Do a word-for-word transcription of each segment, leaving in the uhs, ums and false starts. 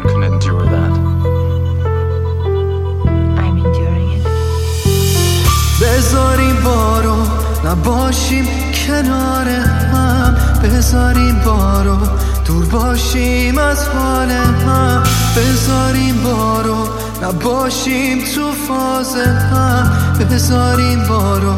can endure that. I'm enduring it. بذاریم بارو نباشیم کنار هم، بذاریم بارو دور باشیم از حال هم، بذاریم بارو نباشیم تو فاز هم، بذاریم بارو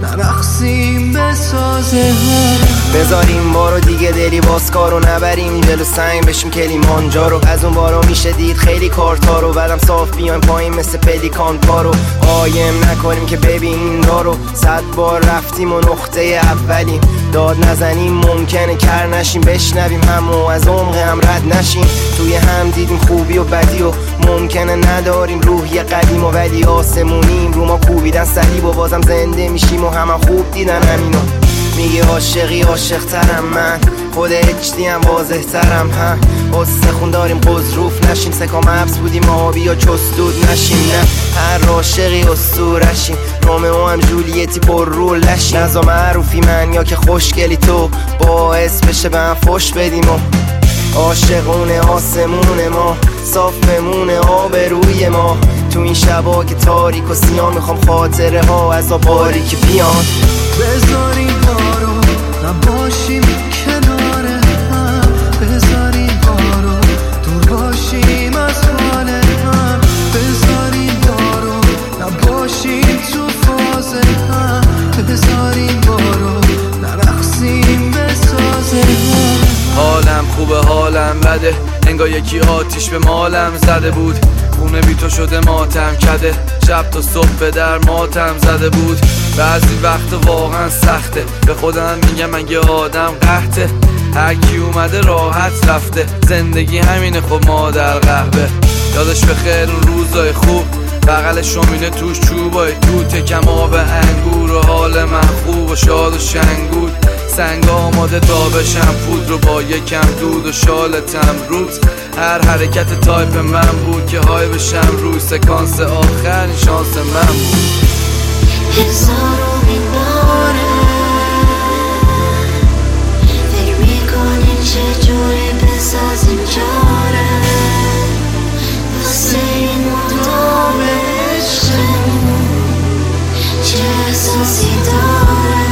نرقصیم به ساز هم، بذاریم بارو دیگه دلی باز کارو نبریم جلو سنگ بشیم کلیمانجارو. از اون بارو میشه دید خیلی کارتارو، بعدم صاف بیایم پایین مثل پلیکان پارو. قایم نکنیم که ببین دارو، صد بار رفتیم و نقطه اولیم. داد نزنیم ممکنه کر نشیم، بشنویم همو از عمق هم رد نشیم. توی هم دیدیم خوبی و بدی و ممکنه نداریم روحی قدیم و ولی آسمونیم. رو ما کوبیدن صلیب و بازم زنده میشیم و همه خوب دیدن همینو. میگه عاشقی عاشق ترم من، خود اچ دی هم واضح ترم هم. استخون داریم قضروف نشیم، سکام حبس بودیم آبی یا چستود نشیم. نه هر عاشقی اسطورشیم، رومئو هم جولیتی پر رول نشیم. نزا معروفی من یا که خوشگلی تو، باعث بشه به هم فش بدیم و عاشقونه آسمون ما صاف بمونه آبروی ما. تو این شبا که تاریک و سیاه میخوام خاطره ها از آباری که بیان. بذاریم بارو نباشیم کنار هم، بذاریم بارو دور باشیم از حال هم، بذاریم بارو نباشیم تو فاز هم، بذاریم بارو نرقصیم به ساز هم. حالم خوبه حالم بده، انگار یکی آتیش به مالم زده بود. خونه بی تو شده ماتم کده، شب تا صبح به در ماتم زده بود. بعضی وقت واقعا سخته، به خودم میگم من یه آدم قحطه. هر کی اومده راحت رفته، زندگی همینه خب مادر قهوه. یادش بخیر اون روزای خوب، بغل شومینه توش چوبای تو تکم آب انگور. و حال من خوب و شاد و شنگود، سنگ آماده تا بشم پود رو با یکم دود و شالتم روز. هر حرکت تایپ من بود که های بشم روی سکانس آخر، این شانس من بود. هزارو میباره فکر میکنیم چجوری بسازیم چاره واسه این مدام عشقمون چه احساسی داره.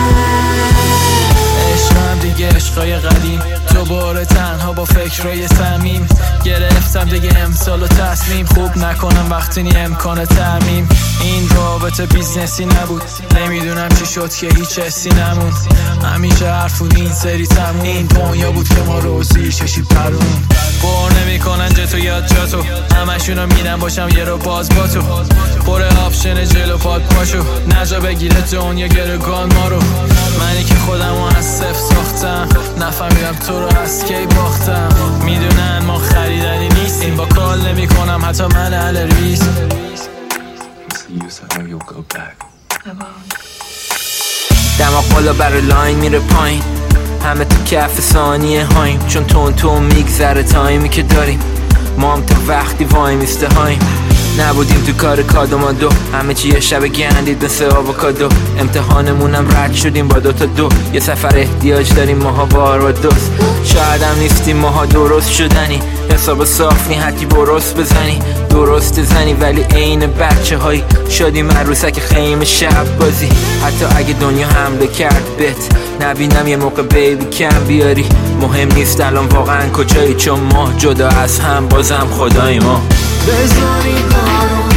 عشقم دیگه عشقای قدیم، دوباره تنها با فکرای صمیم. گرفتم دیگه امسال و تصمیم، خوب نکنم وقتی نی امکان ترمیم. این رابطه بیزنسی نبود، نمیدونم چی شد که هیچ حسی نموند. همیشه حرف بود این سری تموم، این دنیا بود که ما روزی ششی پرون. بار نمیکنن جتو یاد جاتو، همشونو میرن باشم یه رو باز با تو. پر آپشن جلو پاد پاشو، نجا بگیره دنیا گرگان ما رو. منی که خودمو از صفر ساختم، نفهمیدم تو رو از کی باختم. میدونن ما خریدنی نیستیم، با کال نمی کنم حتی من اهل ریس. دماغ بالا برای لاین میره پایین، همه تو کف ثانیه هاییم. چون تون تون میگذره تایمی که داریم، ما هم تا وقتی وای میسته هاییم. نبودیم تو کار کادومادو، همه چی یه شب گندید مثل آووکادو. امتحانمونم رد شدیم با دوتا دو، یه سفر احتیاج داریم ماها بار و دوست. شاید هم نیستیم ماها درست شدنی، حساب صاف نی حتی برست بزنی. درست زنی ولی عین بچه هایی شدیم عروسک خیمه شب بازی. حتی اگه دنیا حمله کرد بهت نبینم یه موقع بیبی کم بیاری. مهم نیست الان واقعا کجایی، چون ما جدا از هم بازم خدای ما. بذاریم بارو